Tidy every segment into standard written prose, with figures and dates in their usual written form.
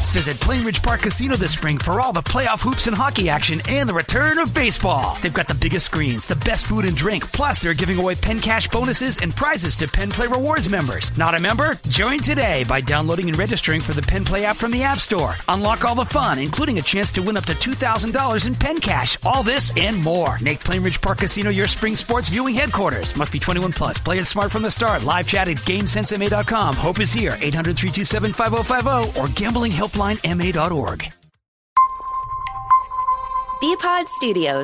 Visit Plainridge Park Casino this spring for all the playoff hoops and hockey action and the return of baseball. They've got the biggest screens, the best food and drink, plus they're giving away Penn Cash bonuses and prizes to Penn Play Rewards members. Not a member? Join today by downloading and registering for the Penn Play app from the App Store. Unlock all the fun, including a chance to win up to $2,000 in Penn Cash. All this and more. Make Plainridge Park Casino your spring sports viewing headquarters. Must be 21 plus. Play it smart from the start. Live chat at GameSenseMA.com. Hope is here. 800-327-5050 or gamblinghelplinema.org. BPod Studios.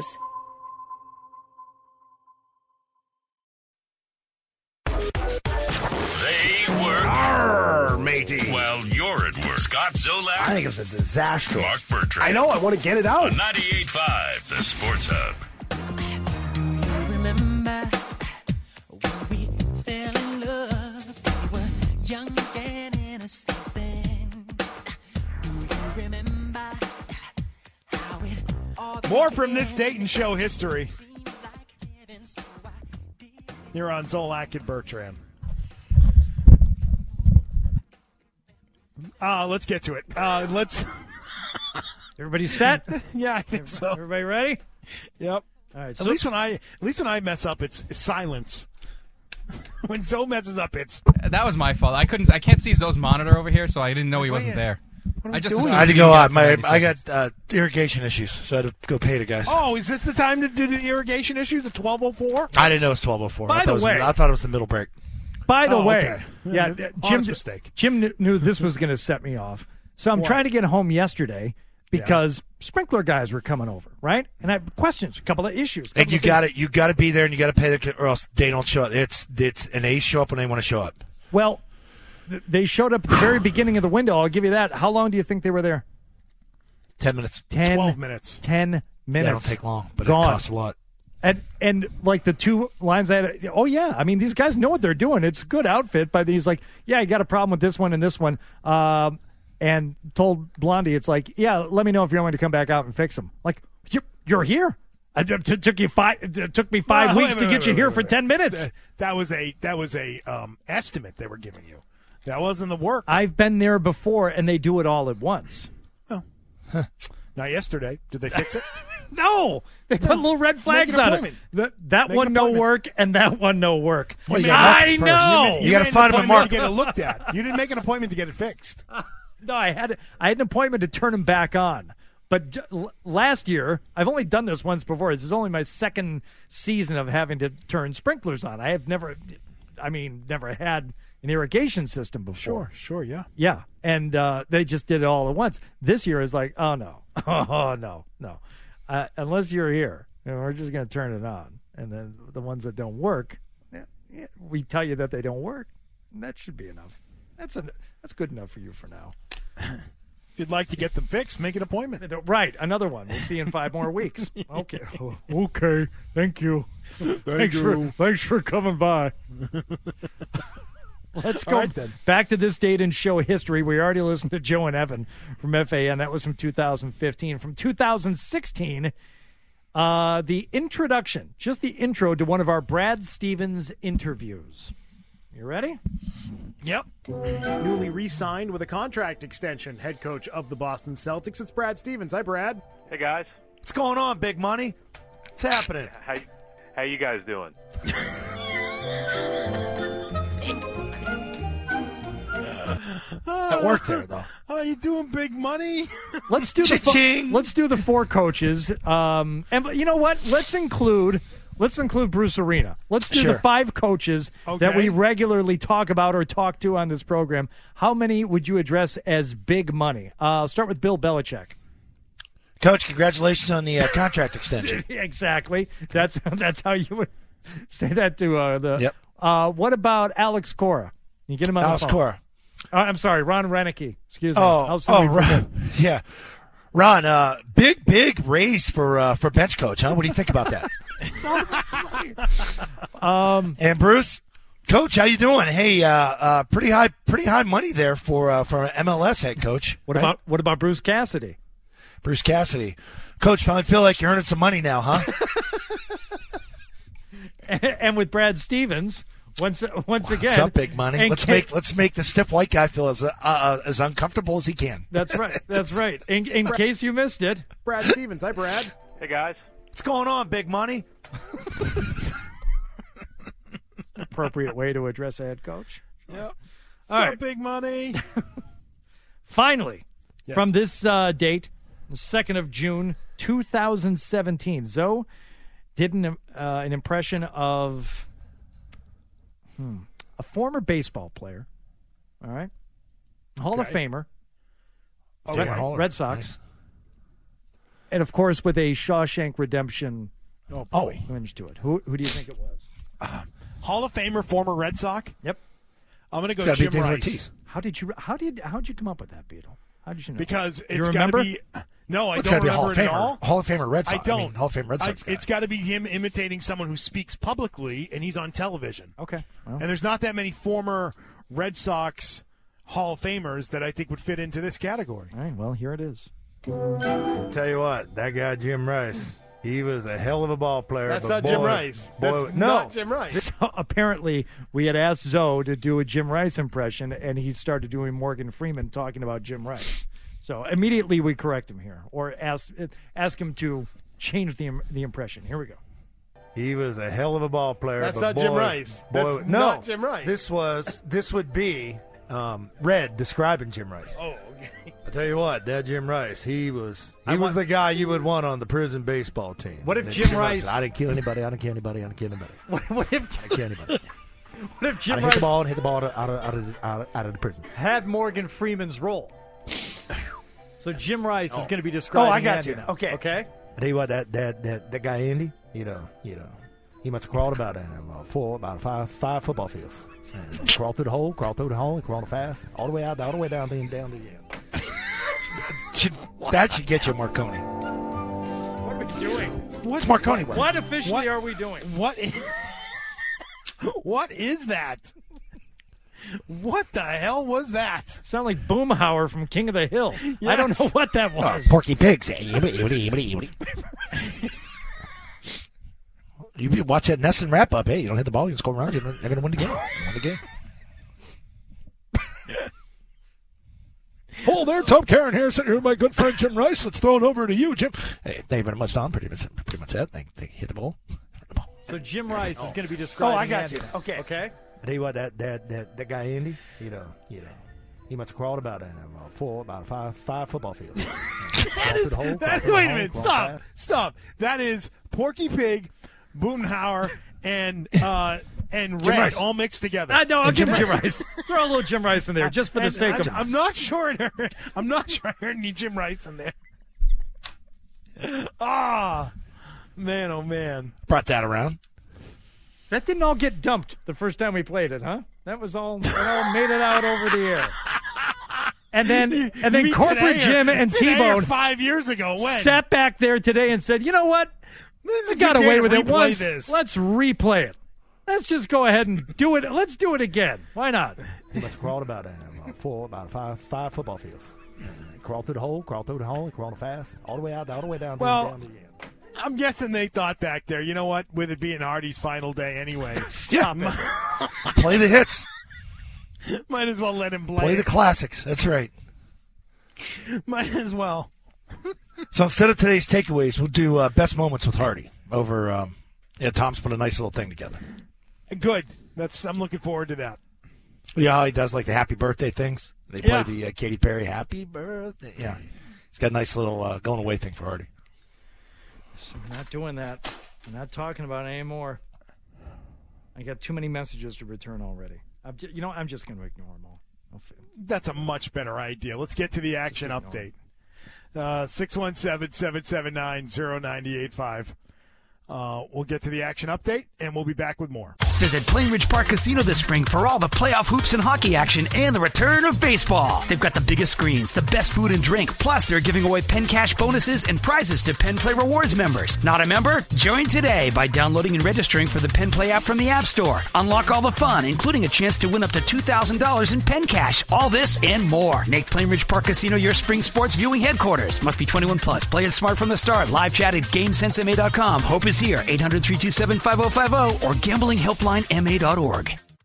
They work. Arr, matey. Well, you're at work. Scott Zolak. I think it's a disaster. Mark Bertrand. I know. I want to get it out. On 98.5, the Sports Hub. Do you remember when we fell in love? We were young and innocent then. Do you remember how it all More from this Dayton show history. Here on Zolak and Bertrand. Let's get to it. Let's. Everybody set? Yeah, I think so. Everybody ready? Yep. All right. At least when I mess up, it's silence. When Zoe messes up, it's. That was my fault. I can't see Zoe's monitor over here, so I didn't know he wasn't there. I just assumed I had to he go didn't out. get it for 90 I got seconds. irrigation issues, so I had to go pay the guys. Oh, is this the time to do the irrigation issues at 12:04? I didn't know it was 12:04. By the way- I thought it was the middle break. By the way, okay. yeah, Honest mistake. Jim knew this was going to set me off. So I'm What? trying to get home yesterday because sprinkler guys were coming over, right? And I have questions, a couple of issues. And you got to be there, and you got to pay or else they don't show up. It's and they show up when they want to show up. Well, they showed up at the very beginning of the window. I'll give you that. How long do you think they were there? 10 minutes. 12 minutes. 10 minutes. That don't take long, but Gone. it costs a lot. And like the two lines I had, oh yeah, I mean these guys know what they're doing. It's a good outfit, but he's like, yeah, I got a problem with this one and this one, and told Blondie, it's like, yeah, let me know if you're going to come back out and fix them. Like you're here. It took me 5 weeks to get you here for 10 minutes. That was a estimate they were giving you. That wasn't the work. I've been there before, and they do it all at once. Oh. Not yesterday. Did they fix it? No, they put little red flags on it. That Make one an no appointment. work, and that one no work. Well, you I gotta mark it know. first. You got to find them and mark to get it looked at. You didn't make an appointment to get it fixed. No, I had an appointment to turn them back on. But last year, I've only done this once before. This is only my second season of having to turn sprinklers on. I have never had an irrigation system before. Sure, yeah. Yeah, and they just did it all at once. This year is like, oh, no. Unless you're here, we're just going to turn it on. And then the ones that don't work, we tell you that they don't work. And that should be enough. That's good enough for you for now. If you'd like to get them fixed, make an appointment. Right, another one. We'll see you in 5 more weeks. Okay. Okay. Thank you. Thanks for coming by. Let's go back to this date in show history. We already listened to Joe and Evan from FAN. That was from 2015. From 2016, the introduction, just the intro to one of our Brad Stevens interviews. You ready? Yep. Newly re-signed with a contract extension, head coach of the Boston Celtics. It's Brad Stevens. Hi, Brad. Hey, guys. What's going on, big money? What's happening? How you guys doing? That worked there, though. How you doing, big money? Let's do the 4 coaches. And you know what? Let's include Bruce Arena. Let's do the 5 coaches that we regularly talk about or talk to on this program. How many would you address as big money? I'll start with Bill Belichick. Coach, congratulations on the contract extension. Exactly. That's how you would say that to the. Yep. What about Alex Cora? You get him on Alex the phone. Cora. I'm sorry, Ron Renicky. Excuse me. Ron. Yeah. Ron, big raise for bench coach, huh? What do you think about that? And Bruce, coach, how you doing? Hey, pretty high money there for an MLS head coach. What about Bruce Cassidy? Bruce Cassidy, coach, finally feel like you're earning some money now, huh? And with Brad Stevens, once again. What's up, Big Money? And Let's make the stiff white guy feel as uncomfortable as he can. That's right. That's right. In case you missed it, Brad Stevens. Hi, Brad. Hey, guys. What's going on, Big Money? appropriate way to address a head coach. Yep. All right. Big Money. Finally, Yes. from this date, the 2nd of June, 2017, Zoe did an impression of a former baseball player, all right, Hall of Okay. Famer, Okay. Red Sox, Nice. and of course with a Shawshank Redemption hinge to it. Who do you think it was? Hall of Famer, former Red Sox. Yep. I'm going to go It's gotta be Jim David Rice. Ortiz. How'd you come up with that, Beetle? How did you know? Because You it's got to remember? be. No, I It's don't got to be a Hall remember of it at all. Famer. Hall of Famer Red Sox. I don't. mean, Hall of Fame Red Sox. guy. It's got to be him imitating someone who speaks publicly, and he's on television. Okay. Well, And there's not that many former Red Sox Hall of Famers that I think would fit into this category. all right. Well, here it is. I'll tell you what, that guy Jim Rice, he was a hell of a ball player. That's but not Jim boy- Rice. boy- That's no, not Jim Rice. So apparently, we had asked Zoe to do a Jim Rice impression, and he started doing Morgan Freeman talking about Jim Rice. So immediately we correct him here, or ask him to change the impression. Here we go. he was a hell of a ball player. That's but not Jim boy- Rice. boy- That's no, not Jim Rice. This would be Red describing Jim Rice. Oh, okay. I tell you what, that Jim Rice, he was the guy you would want on the prison baseball team. What if And Jim Rice- I didn't kill anybody. I didn't kill anybody. I didn't kill anybody. What if I didn't kill anybody. what if Jim I hit Rice the ball and hit the ball out of the prison. had Morgan Freeman's role? So Jim Rice is going to be describing. I got Andy you. now. Okay. Okay. I tell you what, that guy Andy, you know, he must have crawled about about five football fields. And crawled through the hole, and crawled fast, all the way out, all the way down to the end. That should get you Marconi. What are we doing? It's Marconi. What officially are we doing? What is that? What the hell was that? Sound like Boomhauer from King of the Hill. I don't Yes. know what that was. Porky Pigs. You watch that Nesson wrap up. Hey, you don't hit the ball, you just go around. You're going to win the game. You win the game. Oh, there, Tom Karen here, sitting here with my good friend Jim Rice. Let's throw it over to you, Jim. Hey, they very much done. Pretty much that. They hit the ball. So Jim Rice is going to be describing. I got Andy you. now. Okay. Okay. I tell you what, that guy Andy, you know, he must have crawled about five football fields. Wait a minute. Stop. That is Porky Pig, Boomhauer, and Red Rice. all mixed together. No, I'll give him Jim Rice. Throw a little Jim Rice in there just for the And sake of. I'm not sure. I'm not sure I heard any Jim Rice in there. Ah, man, oh man. Brought that around. That didn't all get dumped the first time we played it, huh? That was all. It all made it out over the air. And then You mean corporate today Jim or- and today or T-Bone 5 years ago. When sat back there today and said, "You know what? This is We a got good day away to with it replay once. this. Let's replay it. Let's just go ahead and do it. Let's do it again. Why not?" He must have crawled about five football fields. And crawled through the hole, and crawled fast, all the way out, all the way down. Well, down to the end. I'm guessing they thought back there, you know what, with it being Hardy's final day anyway, Yeah. Play the hits. might as well let him play. Play the classics. That's right. Might as well. So instead of today's takeaways, we'll do best moments with Hardy over. Tom's put a nice little thing together. Good. I'm looking forward to that. Yeah, how he does like the happy birthday things. They play the Katy Perry happy birthday. Yeah, he's got a nice little going away thing for Hardy. So we're not doing that. We're not talking about it anymore. I got too many messages to return already. I'm just going to ignore them all. That's a much better idea. Let's get to the action update. 617-779-0985. We'll get to the action update, and we'll be back with more. Visit Plainridge Park Casino this spring for all the playoff hoops and hockey action and the return of baseball. They've got the biggest screens, the best food and drink, plus they're giving away Penn Cash bonuses and prizes to Penn Play Rewards members. Not a member? Join today by downloading and registering for the Penn Play app from the App Store. Unlock all the fun, including a chance to win up to $2,000 in Penn Cash. All this and more. Make Plainridge Park Casino your spring sports viewing headquarters. Must be 21 plus. Play it smart from the start. Live chat at GameSenseMA.com. Hope is here. 800-327-5050 or gamblinghelplinema.org.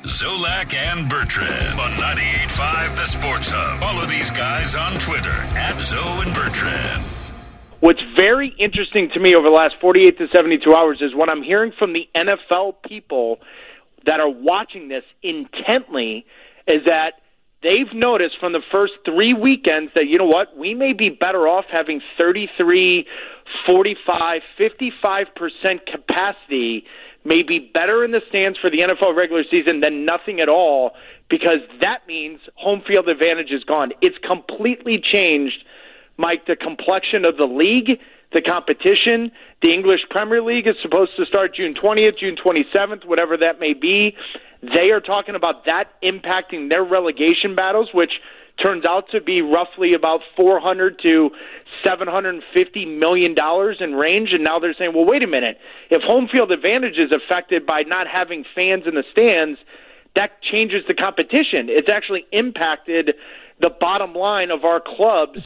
Zolak and Bertrand on 98.5 The Sports Hub. Follow these guys on Twitter at Zo and Bertrand. What's very interesting to me over the last 48 to 72 hours is what I'm hearing from the NFL people that are watching this intently is that they've noticed from the first 3 weekends that, you know what, we may be better off having 33, 45, 55% capacity, may be better in the stands for the NFL regular season than nothing at all, because that means home field advantage is gone. It's completely changed, Mike, the complexion of the league, the competition. The English Premier League is supposed to start June 20th, June 27th, whatever that may be. They are talking about that impacting their relegation battles, which turns out to be roughly about $400 to $750 million in range. And now they're saying, well, wait a minute. If home field advantage is affected by not having fans in the stands, that changes the competition. It's actually impacted the bottom line of our clubs.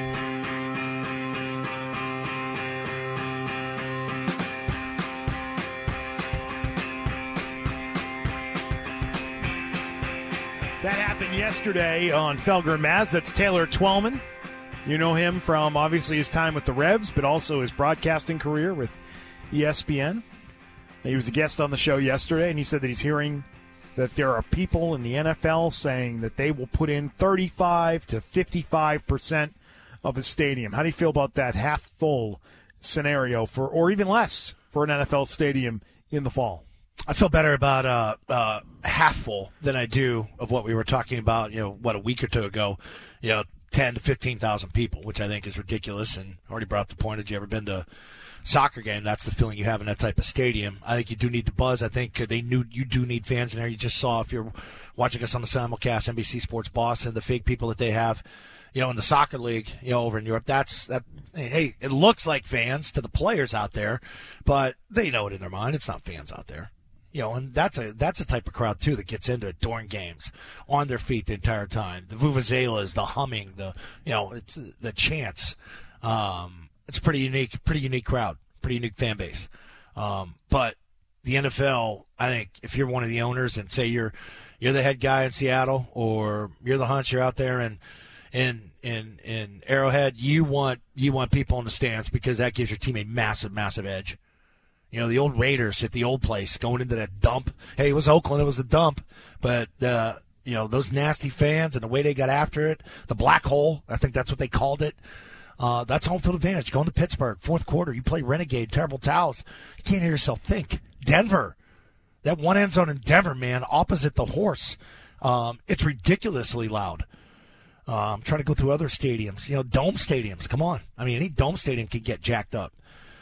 That happened yesterday on Felger and Maz. That's Taylor Twellman. You know him from obviously his time with the Revs, but also his broadcasting career with ESPN. He was a guest on the show yesterday, and he said that he's hearing that there are people in the NFL saying that they will put in 35 to 55% of a stadium. How do you feel about that half-full scenario for, or even less, for an NFL stadium in the fall? I feel better about half full than I do of what we were talking about, a week or two ago, 10 to 15,000 people, which I think is ridiculous. And already brought up the point, had you ever been to a soccer game? That's the feeling you have in that type of stadium. I think you do need the buzz. I think you do need fans in there. You just saw, if you're watching us on the simulcast, NBC Sports Boston, the fake people that they have, in the soccer league, over in Europe. Hey, it looks like fans to the players out there, but they know it in their mind. It's not fans out there. And that's a type of crowd too that gets into it during games, on their feet the entire time. The vuvuzelas, the humming, it's the chants. It's a pretty unique crowd, pretty unique fan base. But the NFL, I think, if you're one of the owners and say you're the head guy in Seattle, or you're the Hunts, you're out there in Arrowhead, you want people in the stands, because that gives your team a massive edge. The old Raiders at the old place going into that dump. Hey, it was Oakland. It was a dump. But, those nasty fans and the way they got after it, the black hole, I think that's what they called it. That's home field advantage. Going to Pittsburgh, fourth quarter, you play Renegade, terrible towels. You can't hear yourself think. Denver, that one end zone in Denver, man, opposite the horse. It's ridiculously loud. I'm trying to go through other stadiums. Dome stadiums. Come on. I mean, any dome stadium can get jacked up.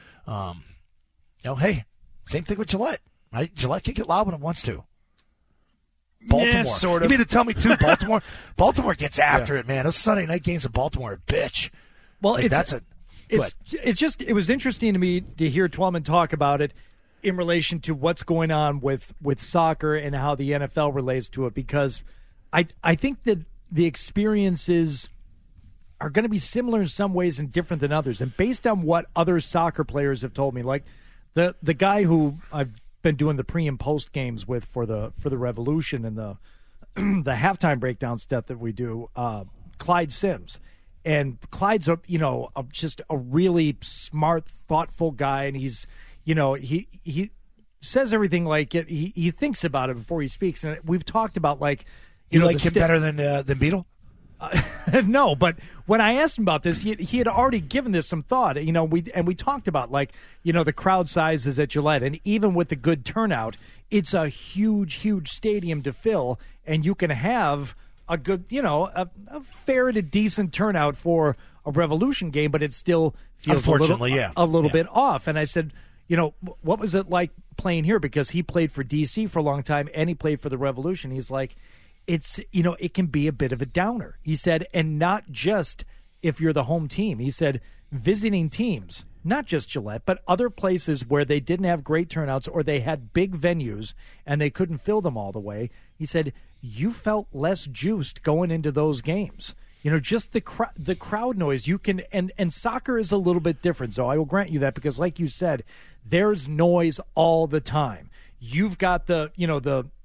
Hey, same thing with Gillette. Right? Gillette can get loud when it wants to. Baltimore. Yeah, sort of. You mean to tell me, too, Baltimore gets after it, man. Those Sunday night games in Baltimore are bitch. Well, it was interesting to me to hear Twellman talk about it in relation to what's going on with soccer and how the NFL relates to it, because I think that the experiences are going to be similar in some ways and different than others. And based on what other soccer players have told me, like the guy who I've been doing the pre and post games with for the Revolution and the the halftime breakdown stuff that we do, Clyde Sims. And Clyde's just a really smart, thoughtful guy, and he's he says everything like it. He thinks about it before he speaks, and we've talked about you like him better than Beetle? No, but when I asked him about this, he had already given this some thought. We talked about the crowd sizes at Gillette, and even with the good turnout, it's a huge stadium to fill, and you can have a good, a fair to decent turnout for a Revolution game, but it still feels a little bit off. And I said, what was it like playing here? Because he played for DC for a long time, and he played for the Revolution. He's like, it's, it can be a bit of a downer. He said, and not just if you're the home team. He said, visiting teams, not just Gillette, but other places where they didn't have great turnouts or they had big venues and they couldn't fill them all the way. He said, you felt less juiced going into those games. Just the crowd noise. You can, and soccer is a little bit different. So I will grant you that, because like you said, there's noise all the time. You've got the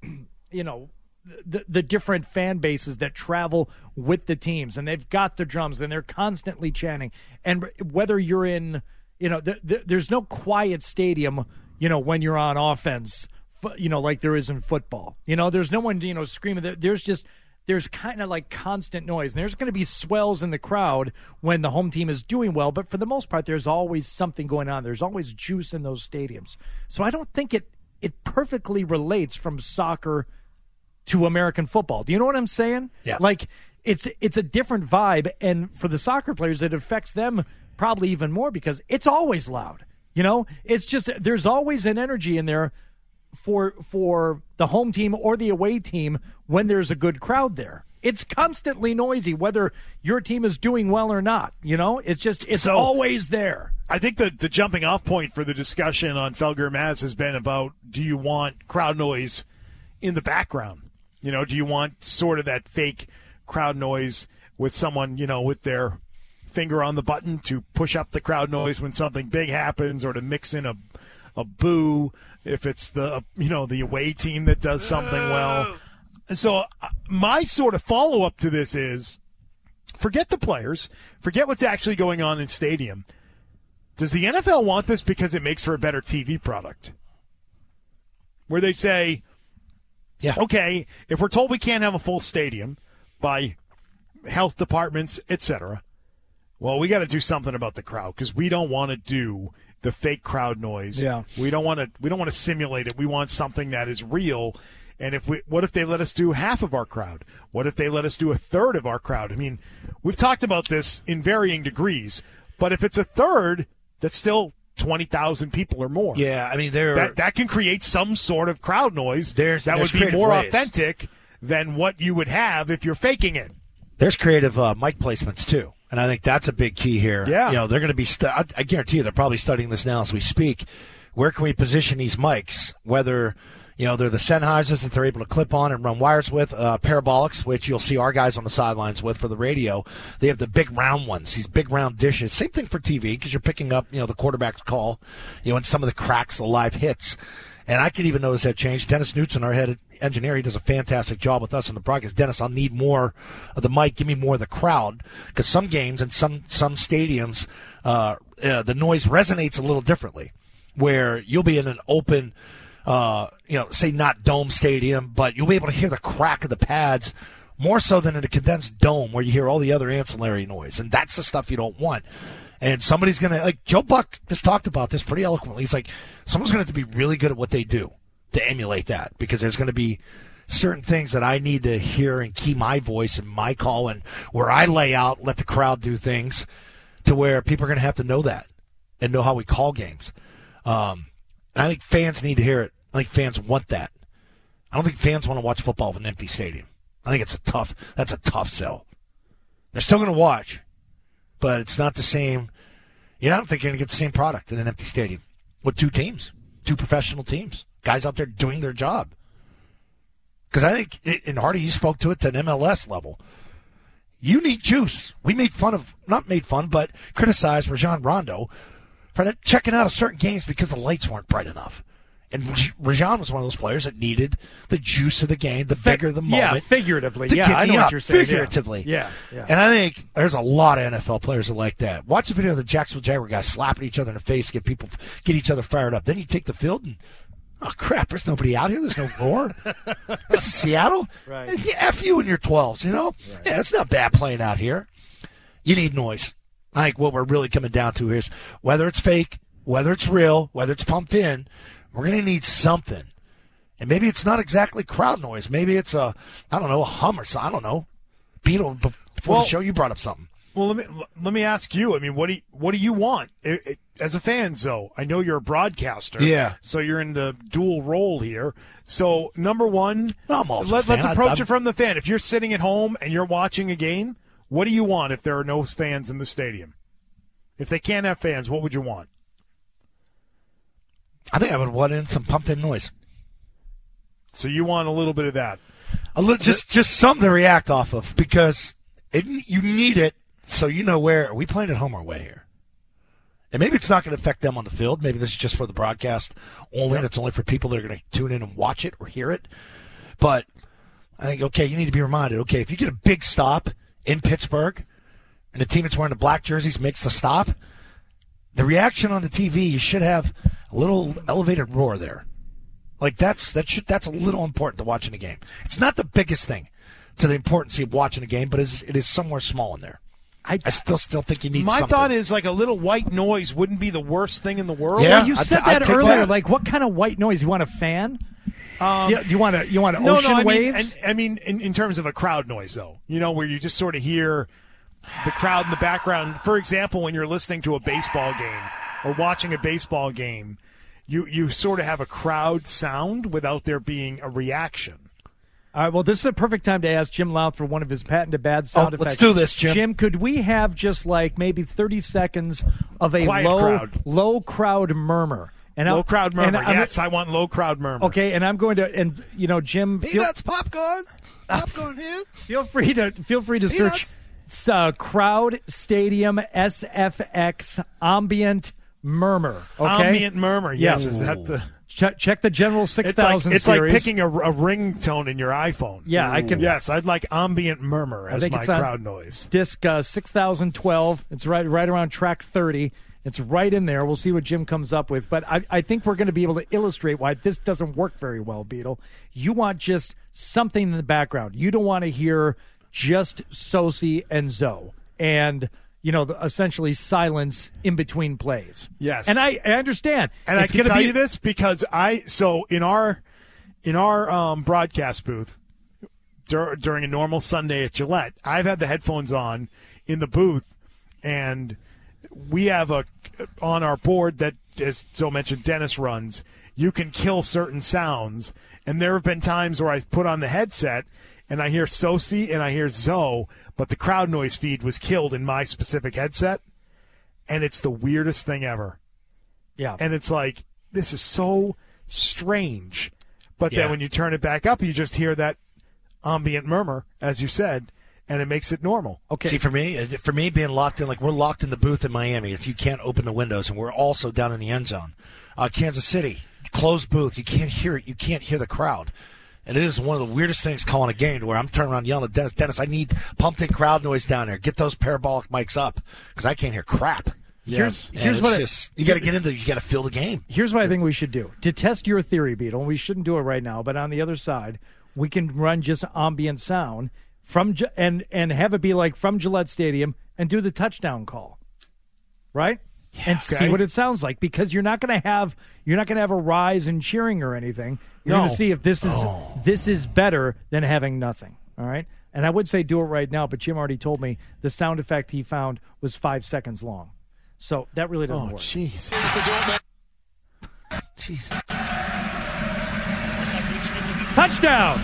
the different fan bases that travel with the teams, and they've got the drums and they're constantly chanting. And whether you're in, there's no quiet stadium, when you're on offense, like there is in football. There's no one, screaming. There's kind of like constant noise. And there's going to be swells in the crowd when the home team is doing well, but for the most part, there's always something going on. There's always juice in those stadiums. So I don't think it perfectly relates from soccer to American football. Do you know what I'm saying? Yeah. Like, it's a different vibe, and for the soccer players, it affects them probably even more because it's always loud. It's just there's always an energy in there for the home team or the away team when there's a good crowd there. It's constantly noisy whether your team is doing well or not. It's always there. I think the jumping off point for the discussion on Felger Maz has been about, do you want crowd noise in the background? Do you want sort of that fake crowd noise with someone, with their finger on the button to push up the crowd noise when something big happens, or to mix in a boo if it's the away team that does something well. So my sort of follow-up to this is, forget the players, forget what's actually going on in stadium. Does the NFL want this because it makes for a better TV product? Where they say, yeah, okay, if we're told we can't have a full stadium by health departments, etc., well, we got to do something about the crowd because we don't want to do the fake crowd noise. Yeah. We don't want to simulate it. We want something that is real. And what if they let us do half of our crowd? What if they let us do a third of our crowd? I mean, we've talked about this in varying degrees, but if it's a third, that's still 20,000 people or more. Yeah, I mean, that can create some sort of crowd noise that would be more authentic than what you would have if you're faking it. There's creative mic placements too, and I think that's a big key here. Yeah, they're going to be. I guarantee you, they're probably studying this now as we speak. Where can we position these mics? Whether they're the Sennheisers that they're able to clip on and run wires with, parabolics, which you'll see our guys on the sidelines with for the radio. They have the big round ones, these big round dishes. Same thing for TV because you're picking up, the quarterback's call, and some of the cracks, the live hits. And I could even notice that change. Dennis Knutson, our head engineer, he does a fantastic job with us on the broadcast. Dennis, I'll need more of the mic. Give me more of the crowd because some games and some stadiums, the noise resonates a little differently. Where you'll be in an open, say not dome stadium, but you'll be able to hear the crack of the pads more so than in a condensed dome where you hear all the other ancillary noise. And that's the stuff you don't want. And somebody's going to, like Joe Buck just talked about this pretty eloquently. He's like, someone's going to have to be really good at what they do to emulate that because there's going to be certain things that I need to hear and key my voice and my call and where I lay out, let the crowd do things to where people are going to have to know that and know how we call games. And I think fans need to hear it. I think fans want that. I don't think fans want to watch football with an empty stadium. I think that's a tough sell. They're still going to watch, but it's not the same. I don't think you're going to get the same product in an empty stadium with two professional teams, guys out there doing their job. Because I think, and Hardy, you spoke to it to an MLS level. You need juice. We but criticized Rajon Rondo for checking out of certain games because the lights weren't bright enough. And Rajon was one of those players that needed the juice of the game, the bigger the moment. Yeah, figuratively. Yeah, I know what you're saying. Figuratively. Yeah. And I think there's a lot of NFL players that like that. Watch the video of the Jacksonville Jaguar guys slapping each other in the face, get each other fired up. Then you take the field and, oh, crap, there's nobody out here. There's no roar. This is Seattle. Right. F you and your 12s, Right. Yeah, it's not bad playing out here. You need noise. I think what we're really coming down to is whether it's fake, whether it's real, whether it's pumped in, we're going to need something. And maybe it's not exactly crowd noise. Maybe it's a hum or something. I don't know. Beetle, before the show, you brought up something. Well, let me ask you. I mean, what do you want as a fan, Zoe? I know you're a broadcaster. Yeah. So you're in the dual role here. So, number one, let's approach it from the fan. If you're sitting at home and you're watching a game, what do you want if there are no fans in the stadium? If they can't have fans, what would you want? I think I would want in some pumped-in noise. So you want a little bit of that? Just something to react off of because you need it so you know where. Are we playing at home or away here? And maybe it's not going to affect them on the field. Maybe this is just for the broadcast only. Yep. It's only for people that are going to tune in and watch it or hear it. But I think, okay, you need to be reminded, okay, if you get a big stop in Pittsburgh and the team that's wearing the black jerseys makes the stop, the reaction on the TV, you should have a little elevated roar there. Like that's a little important to watching a game. It's not the biggest thing to the importance of watching a game, but it is somewhere small in there. I still think you need my something. thought is like a little white noise wouldn't be the worst thing in the world. Yeah, well, you said that earlier. Like, what kind of white noise? You want a fan? Do you want ocean waves? I mean, in terms of a crowd noise, though, where you just sort of hear the crowd in the background. For example, when you're listening to a baseball game or watching a baseball game, you sort of have a crowd sound without there being a reaction. All right, well, this is a perfect time to ask Jim Louth for one of his patented bad sound effects. Let's do this, Jim. Jim, could we have just like maybe 30 seconds of a low crowd murmur? Low crowd murmur, yes, I want low crowd murmur. Okay, and I'm going to, Jim. Peanuts, popcorn here. Feel free to search crowd stadium SFX ambient murmur. Okay? Ambient murmur, yes. Is that the... Check the General 6000 it's series. Like picking a ringtone in your iPhone. Yeah, I can. Yes, I'd like ambient murmur as my crowd noise. Disc 6012. It's right around track 30. It's right in there. We'll see what Jim comes up with. But I think we're going to be able to illustrate why this doesn't work very well, Beetle. You want just something in the background. You don't want to hear just Sosi and Zoe. And... essentially silence in between plays. Yes. And I understand. And it's I can tell you this because in our broadcast booth during a normal Sunday at Gillette, I've had the headphones on in the booth, and we have on our board that, as Zoe mentioned, Dennis runs, you can kill certain sounds. And there have been times where I put on the headset and I hear Sosi and I hear Zoe, but the crowd noise feed was killed in my specific headset, and it's the weirdest thing ever. Yeah. And it's like, this is so strange. But then when you turn it back up, you just hear that ambient murmur, as you said, and it makes it normal. Okay. See, for me being locked in, like we're locked in the booth in Miami. You can't open the windows, and we're also down in the end zone. Kansas City, closed booth. You can't hear it. You can't hear the crowd. And it is one of the weirdest things calling a game to where I'm turning around yelling at Dennis, I need pumped-in crowd noise down there. Get those parabolic mics up because I can't hear crap. Yes. Here's what you got to get into. You got to feel the game. Here's what I think we should do to test your theory, Beetle. We shouldn't do it right now, but on the other side, we can run just ambient sound and have it be like from Gillette Stadium and do the touchdown call, right? Yeah, and see what it sounds like, because you're not going to have a rise in cheering or anything. You're going to see if this is better than having nothing. All right, and I would say do it right now, but Jim already told me the sound effect he found was 5 seconds long, so that really doesn't work. Jeez. Jesus. Touchdown.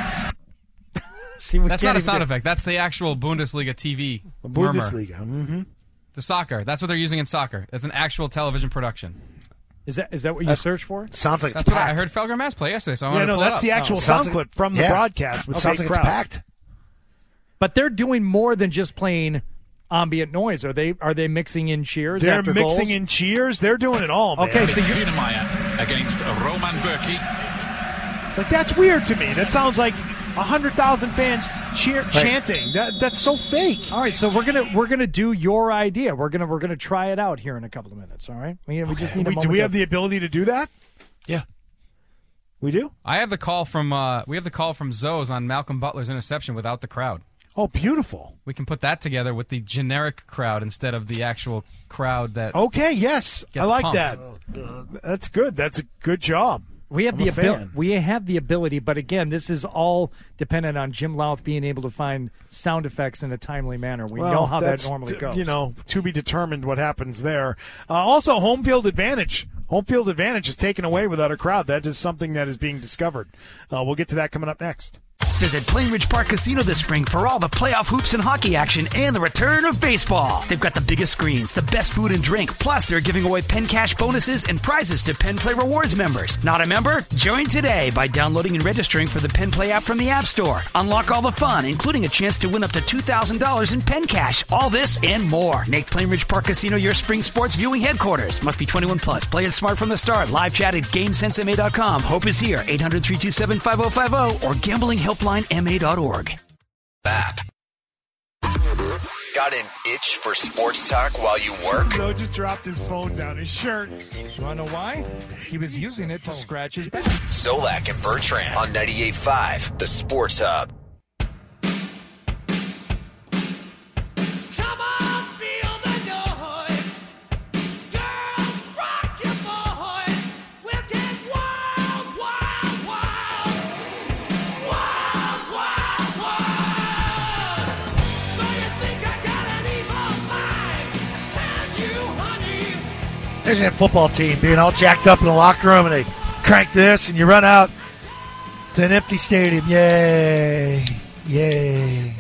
That's not a sound effect. That's the actual Bundesliga TV murmur. Bundesliga. Mm-hmm. The soccer. That's what they're using in soccer. It's an actual television production. Is that what you search for? Sounds like that's it's what packed. I heard Felger Mass play yesterday, so I wanted to pull it up. That's the actual sound clip from the broadcast. With sounds like crowd. it's packed. But they're doing more than just playing ambient noise. Are they mixing in cheers? They're after mixing goals? in cheers. They're doing it all, man. Okay, so Hünemeyer against Roman Bürki. But that's weird to me. That sounds like 100,000 fans chanting. That's so fake. All right, so we're gonna do your idea. We're gonna try it out here in a couple of minutes. All right, we just need a moment. Do we have the ability to do that? Yeah, we do. I have the call from Zoe's on Malcolm Butler's interception without the crowd. Oh, beautiful. We can put that together with the generic crowd instead of the actual crowd that. Okay, yes, I like pumped. that. That's good. That's a good job. We have we have the ability, but again, this is all dependent on Jim Louth being able to find sound effects in a timely manner. We know how that normally goes. To be determined what happens there. Also, home field advantage. Home field advantage is taken away without a crowd. That is something that is being discovered. We'll get to that coming up next. Visit Plainridge Park Casino this spring for all the playoff hoops and hockey action and the return of baseball. They've got the biggest screens, the best food and drink, plus they're giving away Penn Cash bonuses and prizes to Penn Play Rewards members. Not a member? Join today by downloading and registering for the Penn Play app from the App Store. Unlock all the fun, including a chance to win up to $2,000 in Penn Cash. All this and more. Make Plainridge Park Casino your spring sports viewing headquarters. Must be 21 plus. Play it smart from the start. Live chat at GameSenseMA.com. Hope is here. 800-327-5050 or gamblinghelplinema.org. Bap. Got an itch for sports talk while you work? So just dropped his phone down his shirt. You want to know why? He was using it to scratch his back. Solak and Bertrand on 98.5, the Sports Hub. There's that football team being all jacked up in the locker room, and they crank this, and you run out to an empty stadium. Yay. Yay.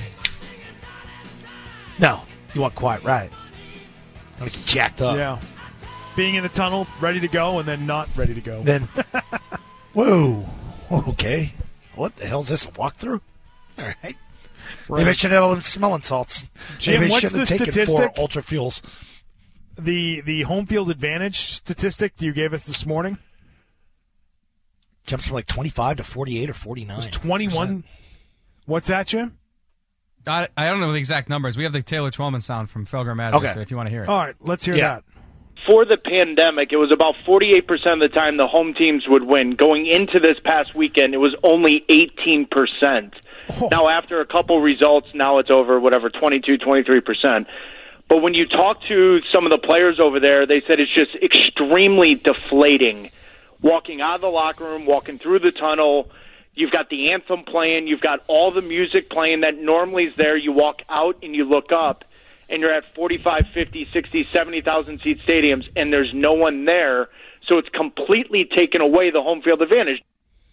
No, you want quiet, right? You want to get jacked up. Yeah. Being in the tunnel, ready to go, and then not ready to go. Then, whoa. Okay. What the hell is this, a walkthrough? All right. Maybe I should have all them smelling salts. Jim, Maybe I what's shouldn't the have taken statistic? 4 Ultra Fuels. The home field advantage statistic you gave us this morning? Jumps from like 25 to 48 or 49. It's 21. What's that, Jim? I don't know the exact numbers. We have the Taylor Twellman sound from Felger Mazda, Okay. so if you want to hear it. All right, let's hear that. For the pandemic, it was about 48% of the time the home teams would win. Going into this past weekend, it was only 18%. Now, after a couple results, now it's over, 22, 23%. But when you talk to some of the players over there, they said it's just extremely deflating. Walking out of the locker room, walking through the tunnel, you've got the anthem playing, you've got all the music playing that normally is there. You walk out and you look up, and you're at 45, 50, 60, 70,000 seat stadiums, and there's no one there. So it's completely taken away the home field advantage.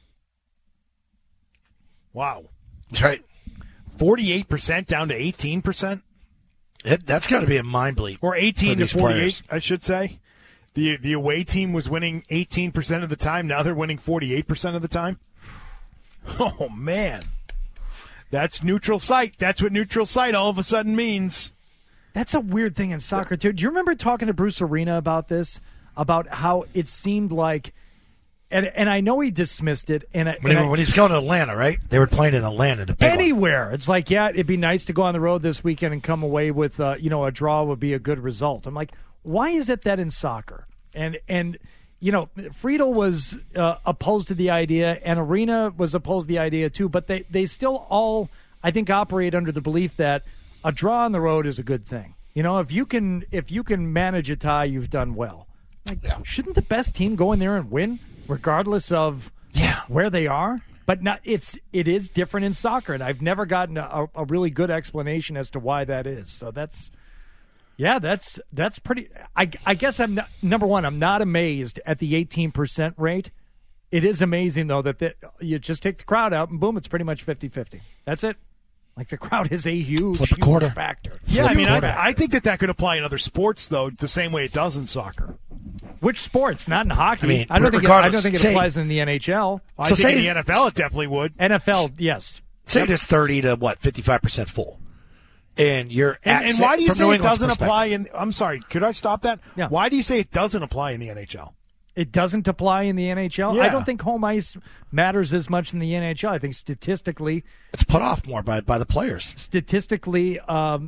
Wow. That's right. 48% down to 18%? That's got to be a mind bleed. Or 18 to these 48, players. I should say. The away team was winning 18% of the time. Now they're winning 48% of the time. Oh, man. That's neutral site. That's what neutral site all of a sudden means. That's a weird thing in soccer, too. Do you remember talking to Bruce Arena about this? About how it seemed like, and I know he dismissed it. When he was going to Atlanta, right? They were playing in Atlanta. The big one. Anywhere. It's like, yeah, it'd be nice to go on the road this weekend and come away with, a draw would be a good result. I'm like, why is it that in soccer? And Friedel was opposed to the idea, and Arena was opposed to the idea too, but they still all, I think, operate under the belief that a draw on the road is a good thing. If you can manage a tie, you've done well. Like, shouldn't the best team go in there and win, regardless of where they are? But it is different in soccer, and I've never gotten a really good explanation as to why that is. So that's pretty. I guess I'm not, number one. I'm not amazed at the 18% rate. It is amazing though that you just take the crowd out and boom, it's pretty much 50-50. That's it. Like, the crowd is a huge factor. Yeah, I think that could apply in other sports though, the same way it does in soccer. Which sports? Not in hockey. I don't think it applies in the NHL. I think in the NFL it definitely would. NFL, yes. Say it is 30 to 55% full. And you're and why do you say it doesn't apply in? I'm sorry, could I stop that? Yeah. Why do you say it doesn't apply in the NHL? It doesn't apply in the NHL? Yeah. I don't think home ice matters as much in the NHL. I think statistically, it's put off more by the players. Statistically,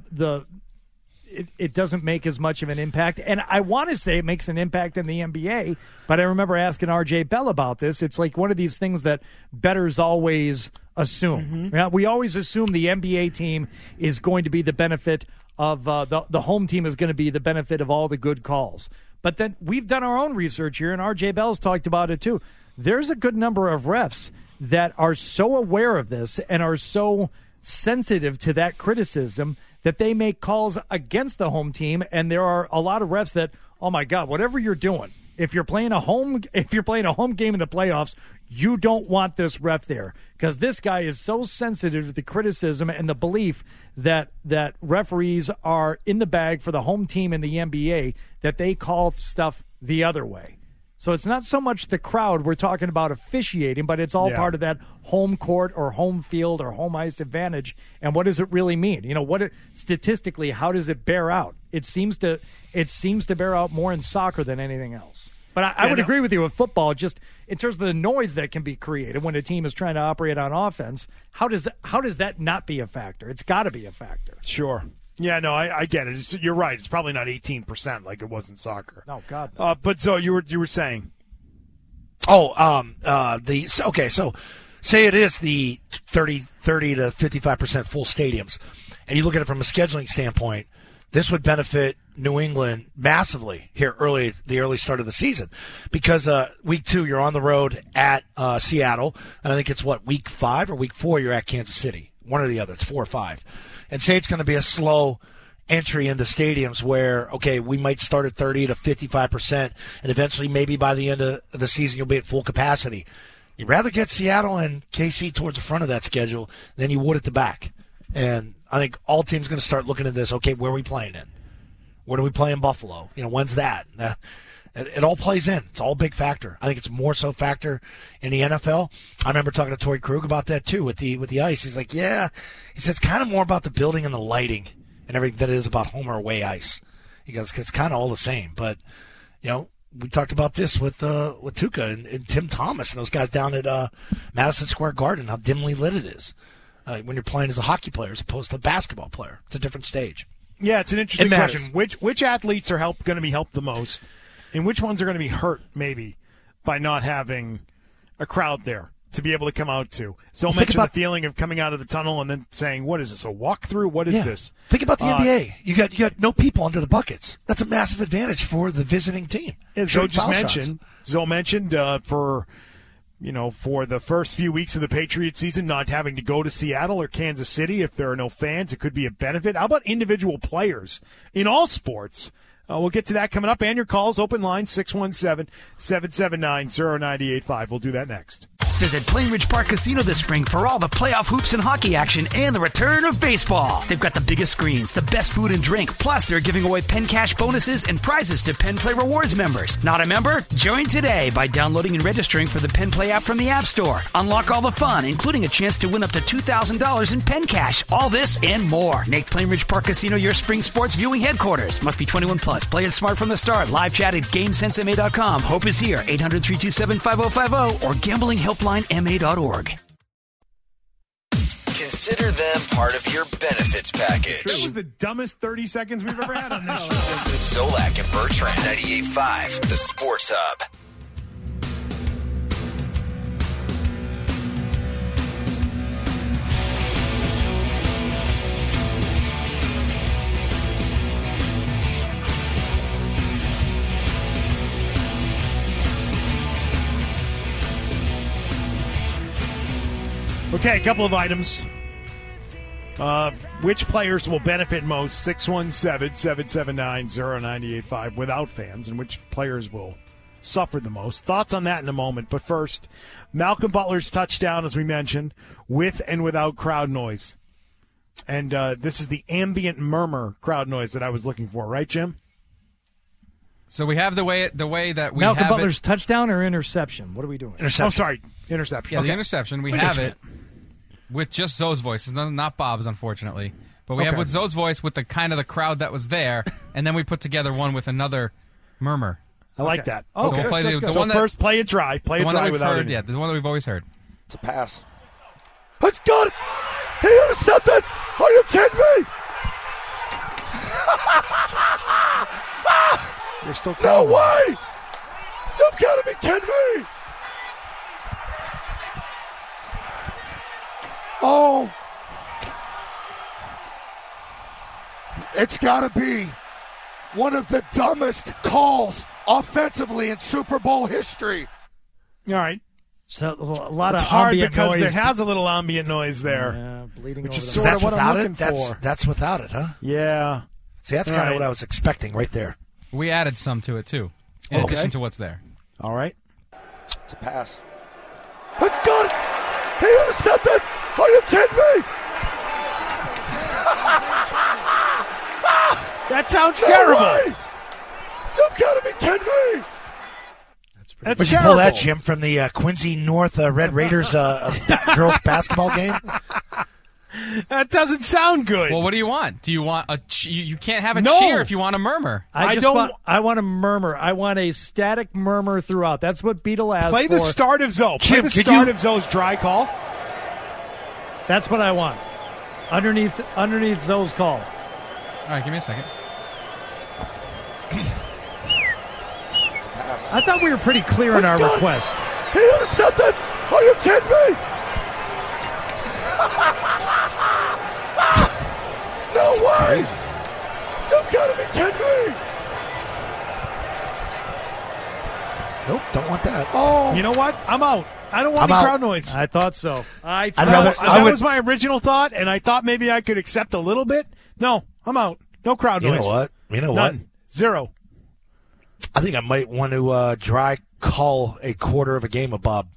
it doesn't make as much of an impact. And I want to say it makes an impact in the NBA, but I remember asking R.J. Bell about this. It's like one of these things that bettors always assume. Mm-hmm. We always assume the NBA team is going to be the benefit of the home team is going to be the benefit of all the good calls. But then we've done our own research here, and R.J. Bell's talked about it too. There's a good number of refs that are so aware of this and are so sensitive to that criticism that they make calls against the home team, and there are a lot of refs that, oh my God, whatever you're doing, If you're playing a home game in the playoffs, you don't want this ref there because this guy is so sensitive to the criticism and the belief that referees are in the bag for the home team in the NBA that they call stuff the other way. So it's not so much the crowd we're talking about officiating, but it's all part of that home court or home field or home ice advantage. And what does it really mean? Statistically, how does it bear out? It seems to bear out more in soccer than anything else. But I would agree with you with football, just in terms of the noise that can be created when a team is trying to operate on offense. How does that not be a factor? It's got to be a factor. Sure. Yeah, no, I get it. You're right. It's probably not 18% like it was in soccer. Oh God. No. But so you were saying. So say it is the 30 to 55% full stadiums, and you look at it from a scheduling standpoint. This would benefit New England massively here the early start of the season, because week 2 you're on the road at Seattle, and I think it's week 5 or week 4 you're at Kansas City, one or the other. It's 4 or 5. And say it's going to be a slow entry into stadiums where, okay, we might start at 30 to 55%, and eventually maybe by the end of the season you'll be at full capacity. You'd rather get Seattle and KC towards the front of that schedule than you would at the back. And I think all teams are going to start looking at this, okay, where are we playing in? Where do we play in Buffalo? When's that? It all plays in. It's all a big factor. I think it's more so factor in the NFL. I remember talking to Torrey Krug about that too with the ice. He's like, yeah. He says it's kind of more about the building and the lighting and everything than it is about home or away ice. He goes, it's kind of all the same. But we talked about this with Tuca and Tim Thomas and those guys down at Madison Square Garden, how dimly lit it is when you're playing as a hockey player as opposed to a basketball player. It's a different stage. Yeah, it's an interesting question. Which athletes are going to be helped the most? And which ones are going to be hurt, maybe, by not having a crowd there to be able to come out to? So mention the feeling of coming out of the tunnel and then saying, what is this, a walkthrough? What is this? Think about the NBA. You got no people under the buckets. That's a massive advantage for the visiting team. As Zoe mentioned for the first few weeks of the Patriots season, not having to go to Seattle or Kansas City if there are no fans, it could be a benefit. How about individual players in all sports? We'll get to that coming up. And your calls, open line, 617-779-0985. We'll do that next. Visit Plainridge Park Casino this spring for all the playoff hoops and hockey action and the return of baseball. They've got the biggest screens, the best food and drink, plus they're giving away Penn Cash bonuses and prizes to Penn Play Rewards members. Not a member? Join today by downloading and registering for the Penn Play app from the App Store. Unlock all the fun, including a chance to win up to $2,000 in Penn Cash. All this and more. Make Plainridge Park Casino your spring sports viewing headquarters. Must be 21 plus. Play it smart from the start. Live chat at GameSenseMA.com. Hope is here. 800-327-5050 or GamblingHelplineMA.org. Consider them part of your benefits package. This was the dumbest 30 seconds we've ever had on this show. Solak and Bertrand, 98.5, the Sports Hub. Okay, a couple of items. Which players will benefit most? 617-779-0985 without fans, and which players will suffer the most? Thoughts on that in a moment. But first, Malcolm Butler's touchdown, as we mentioned, with and without crowd noise. And this is the ambient murmur crowd noise that I was looking for, right, Jim? So we have the way that we Malcolm have Butler's touchdown or interception? What are we doing? Interception. Oh, sorry, interception. Yeah, the interception. We have it with just Zoe's voice. It's not Bob's, unfortunately. But we have with Zoe's voice with the kind of the crowd that was there, and then we put together one with another murmur. I like that. So we'll play the one that first play it dry. Play it dry without it. Yeah, the one that we've always heard. It's a pass. It's good. He intercepted. Are you kidding me? You're still no way. You've got to be kidding me. Oh. It's got to be one of the dumbest calls offensively in Super Bowl history. All right. So a lot it's of hard ambient because noise. there has a little ambient noise there. Yeah, bleeding which over is the sort of what I'm looking it? for. That's without it, huh? Yeah. See, that's kind of what I was expecting right there. We added some to it, too. in addition to what's there. All right. It's a pass. It's good. He intercepted. Are you kidding me? That sounds terrible. Way. You've got to be kidding me. That's Would you pull that, Jim, from the Quincy North Red Raiders girls basketball game? That doesn't sound good. Well, what do you want? Do you want a? You can't have a No. cheer if you want a murmur. I want a murmur. I want a static murmur throughout. That's what Beetle asked Play for. the start of Zoe. Play Jim, the could start you- of Zoe's dry call. That's what I want. Underneath Zoe's call. All right, give me a second. I thought we were pretty clear in our request. He intercepted. Are you kidding me? No way. Crazy. You've got to be kidding me. Nope, don't want that. Oh. You know what? I'm out. I don't want I'm any out. crowd noise. I thought so. That was my original thought, and I thought maybe I could accept a little bit. No, I'm out. No crowd You noise. know what? You know None. what? Zero. I think I might want to dry call a quarter of a game of Bob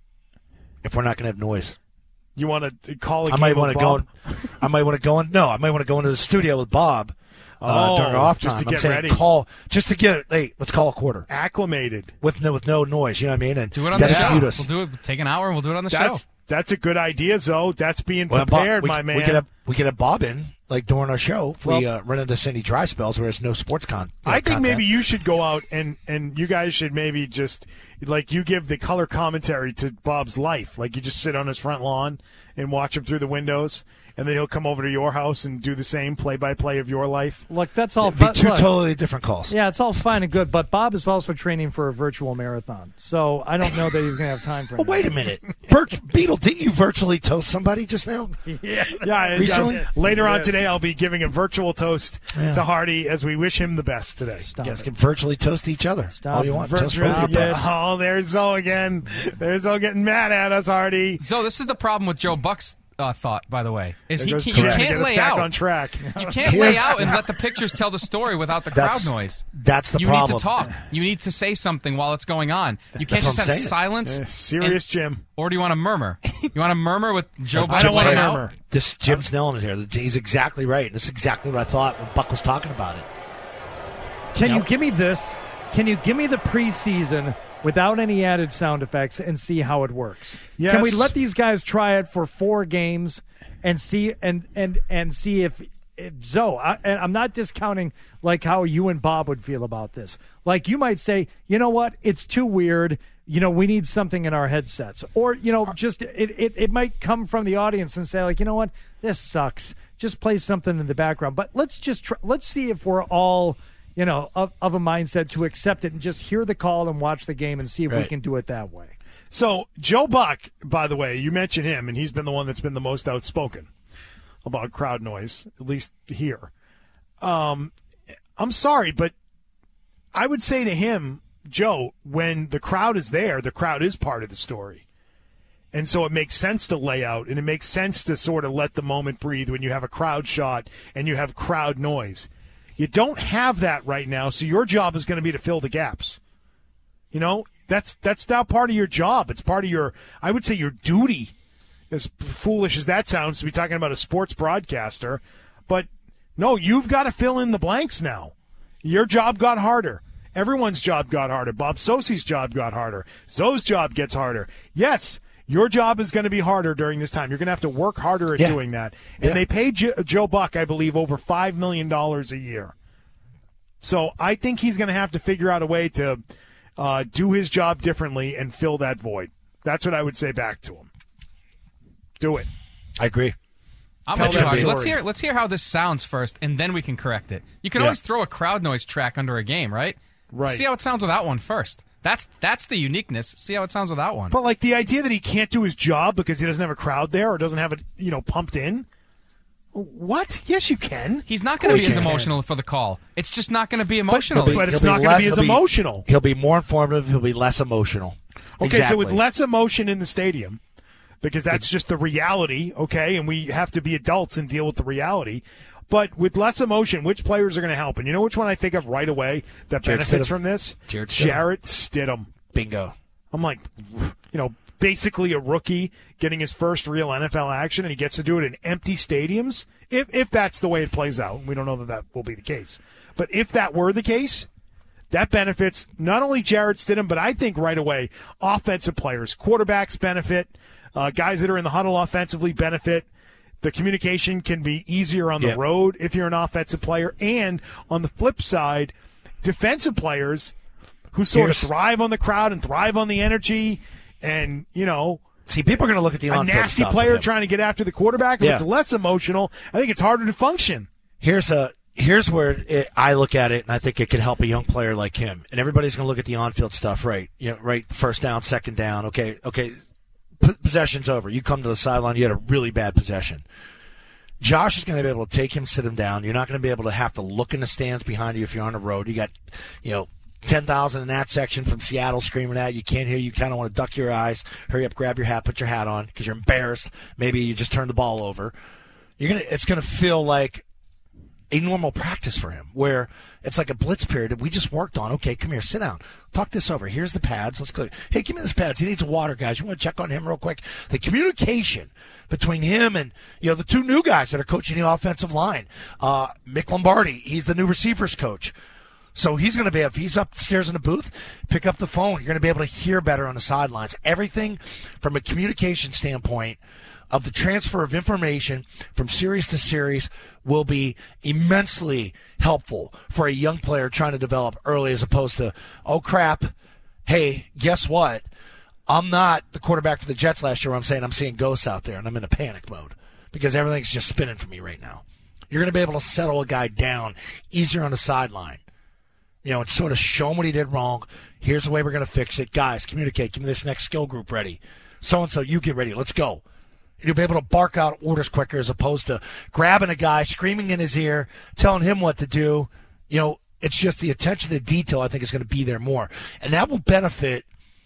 if we're not going to have noise. You want to call a I might game want of to go. Bob? I might want to go in. No, I might want to go into the studio with Bob during our off just time. to I'm get saying ready. call just to get. Hey, let's call a quarter Acclimated. with no noise. You know what I mean? And Do it on the show. distribute us. We'll do it. Take an hour and we'll do it on the show. That's a good idea, Zoe. That's being Well, prepared, Bob, my man. We could have Bob in like during our show if we run into Cindy dry spells where there's no sports I think content. maybe you should go out and you guys should maybe just like you give the color commentary to Bob's life. Like you just sit on his front lawn and watch him through the windows, and then he'll come over to your house and do the same play-by-play of your life. Look, that's all. It'd be but two look, totally different calls. Yeah, it's all fine and good, but Bob is also training for a virtual marathon, so I don't know that he's going to have time for. Well, wait a minute, Beetle, didn't you virtually toast somebody just now? Yeah. Recently? Later on today, I'll be giving a virtual toast to Hardy as we wish him the best today. You guys can virtually toast each other. All you want. Toast both your Yeah. butts. Oh, there's Zoe again. There's Zoe getting mad at us, Hardy. So this is the problem with Joe Buck's thought, by the way, is There goes you Correct. can't Get us lay back out on track. You can't lay out and let the pictures tell the story without the crowd noise. That's the you problem. need to talk. You need to say something while it's going on. You can't That's just what have I'm saying. silence. Yeah, serious Jim. Or do you want to murmur? You want to murmur with Joe Buck? I don't want to laying out? murmur. This Jim's nailing it here. He's exactly right. This is exactly what I thought when Buck was talking about it. Can you give me this? Can you give me the preseason without any added sound effects and see how it works? Yes. Can we let these guys try it for 4 games and see and see if Zoe? I'm not discounting like how you and Bob would feel about this. Like you might say, you know what, it's too weird. You know, we need something in our headsets, or you know, just it might come from the audience and say like, you know what, this sucks. Just play something in the background. But let's just let's see if we're all, you know, of a mindset to accept it and just hear the call and watch the game and see if we can do it that way. So Joe Buck, by the way, you mentioned him, and he's been the one that's been the most outspoken about crowd noise, at least here. I'm sorry, but I would say to him, Joe, when the crowd is there, the crowd is part of the story. And so it makes sense to lay out, and it makes sense to sort of let the moment breathe when you have a crowd shot and you have crowd noise. You don't have that right now, so your job is going to be to fill the gaps. You know, that's now part of your job. It's part of your, I would say, your duty, as foolish as that sounds to be talking about a sports broadcaster. But, no, you've got to fill in the blanks now. Your job got harder. Everyone's job got harder. Bob Sosi's job got harder. Zoe's job gets harder. Yes, your job is going to be harder during this time. You're going to have to work harder at doing that. And they paid Joe Buck, I believe, over $5 million a year. So I think he's going to have to figure out a way to do his job differently and fill that void. That's what I would say back to him. Do it. I agree. I'm with you, Hardy. Let's hear how this sounds first, and then we can correct it. You can always throw a crowd noise track under a game, right? Right. See how it sounds without one first. That's the uniqueness. See how it sounds without one. But like the idea that he can't do his job because he doesn't have a crowd there or doesn't have it, you know, pumped in. What? Yes, you can. He's not going to be as emotional for the call. It's just not going to be emotional. But it's not going to be as emotional. He'll be more informative. He'll be less emotional. Okay, so with less emotion in the stadium, because that's just the reality, okay, and we have to be adults and deal with the reality. But with less emotion, which players are going to help? And you know which one I think of right away that benefits from this? Jarrett Stidham. Bingo. I'm like, basically a rookie getting his first real NFL action, and he gets to do it in empty stadiums. If that's the way it plays out, we don't know that will be the case. But if that were the case, that benefits not only Jarrett Stidham, but I think right away offensive players, quarterbacks benefit, guys that are in the huddle offensively benefit. The communication can be easier on the road if you're an offensive player. And on the flip side, defensive players who sort of thrive on the crowd and thrive on the energy and, see, people are going to look at the a on-field nasty stuff player trying to get after the quarterback. If it's less emotional, I think it's harder to function. Here's where I look at it, and I think it can help a young player like him. And everybody's going to look at the on-field stuff, right? Right. First down, second down. Okay. Possession's over. You come to the sideline, you had a really bad possession. Josh is going to be able to take him, sit him down. You're not going to be able to have to look in the stands behind you if you're on the road. You got, 10,000 in that section from Seattle screaming at you. You can't hear you. Kind of want to duck your eyes. Hurry up, grab your hat, put your hat on because you're embarrassed. Maybe you just turned the ball over. It's going to feel like a normal practice for him where it's like a blitz period that we just worked on. Okay, come here, sit down. Talk this over. Here's the pads. Let's go. Hey, give me this pads. He needs water, guys. You want to check on him real quick? The communication between him and, the two new guys that are coaching the offensive line. Mick Lombardi, he's the new receivers coach. So he's going to be, if he's upstairs in the booth, pick up the phone. You're going to be able to hear better on the sidelines. Everything from a communication standpoint of the transfer of information from series to series will be immensely helpful for a young player trying to develop early as opposed to, oh, crap, hey, guess what? I'm not the quarterback for the Jets last year. I'm saying I'm seeing ghosts out there, and I'm in a panic mode because everything's just spinning for me right now. You're going to be able to settle a guy down easier on the sideline. And sort of show him what he did wrong. Here's the way we're going to fix it. Guys, communicate. Give me this next skill group ready. So-and-so, you get ready. Let's go. And you'll be able to bark out orders quicker as opposed to grabbing a guy, screaming in his ear, telling him what to do. It's just the attention to detail I think is going to be there more. And that will benefit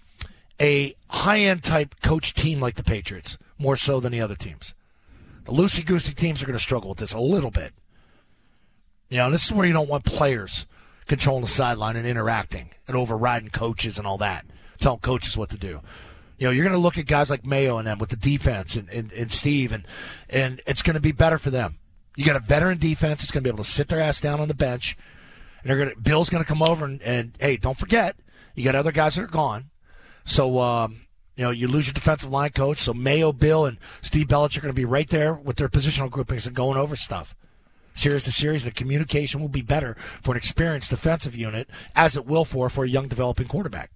a high-end type coach team like the Patriots more so than the other teams. The loosey-goosey teams are going to struggle with this a little bit. And this is where you don't want players controlling the sideline and interacting and overriding coaches and all that, telling coaches what to do. You're going to look at guys like Mayo and them with the defense and Steve, and it's going to be better for them. You got a veteran defense that's going to be able to sit their ass down on the bench, and Bill's going to come over and hey, don't forget, you got other guys that are gone. So, you lose your defensive line coach, so Mayo, Bill, and Steve Belichick are going to be right there with their positional groupings and going over stuff. Series to series, the communication will be better for an experienced defensive unit as it will for a young developing quarterback.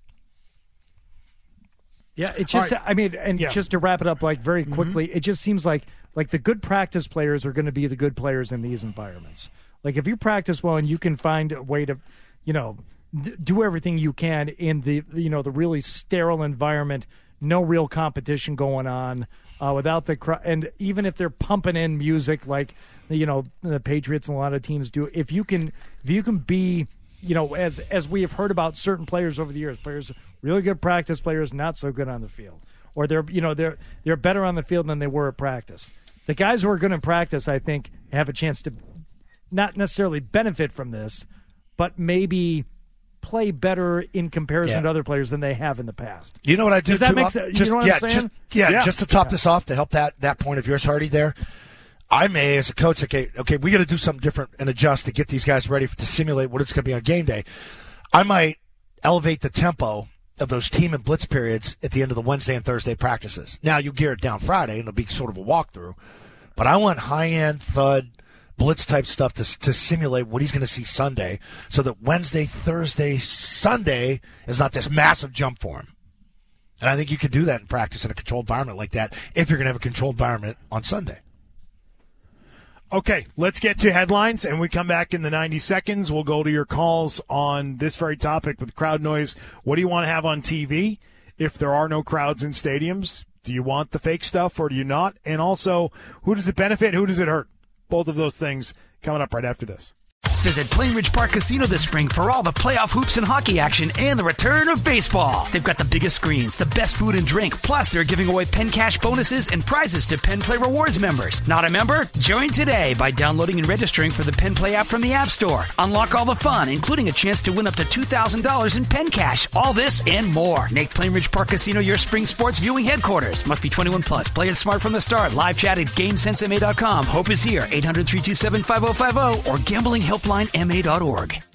Yeah, it's just, right. Just to wrap it up very quickly, it just seems like the good practice players are going to be the good players in these environments. Like if you practice well and you can find a way to, do everything you can in the really sterile environment, no real competition going on, without the crowd, and even if they're pumping in music like the Patriots and a lot of teams do, if you can be, as we have heard about certain players over the years, players really good practice players, not so good on the field, or they're better on the field than they were at practice. The guys who are good in practice, I think, have a chance to not necessarily benefit from this, but maybe play better in comparison to other players than they have in the past. You know what I do? Does that make sense? You know what I'm saying? Just to top this off, to help that point of yours, Hardy, there, I may, as a coach, okay, we got to do something different and adjust to get these guys ready to simulate what it's going to be on game day. I might elevate the tempo of those team and blitz periods at the end of the Wednesday and Thursday practices. Now, you gear it down Friday, and it'll be sort of a walkthrough. But I want high-end, thud, blitz-type stuff to simulate what he's going to see Sunday so that Wednesday, Thursday, Sunday is not this massive jump for him. And I think you could do that in practice in a controlled environment like that if you're going to have a controlled environment on Sunday. Okay, let's get to headlines, and we come back in the 90 seconds. We'll go to your calls on this very topic with crowd noise. What do you want to have on TV if there are no crowds in stadiums? Do you want the fake stuff or do you not? And also, who does it benefit? Who does it hurt? Both of those things coming up right after this. Visit Plainridge Park Casino this spring for all the playoff hoops and hockey action and the return of baseball. They've got the biggest screens, the best food and drink, plus they're giving away Penn Cash bonuses and prizes to Penn Play Rewards members. Not a member? Join today by downloading and registering for the Penn Play app from the App Store. Unlock all the fun, including a chance to win up to $2,000 in Penn Cash. All this and more. Make Plainridge Park Casino your spring sports viewing headquarters. Must be 21 plus. Play it smart from the start. Live chat at GameSenseMA.com. Hope is here. 800-327-5050 or gamblinghelplinema.org.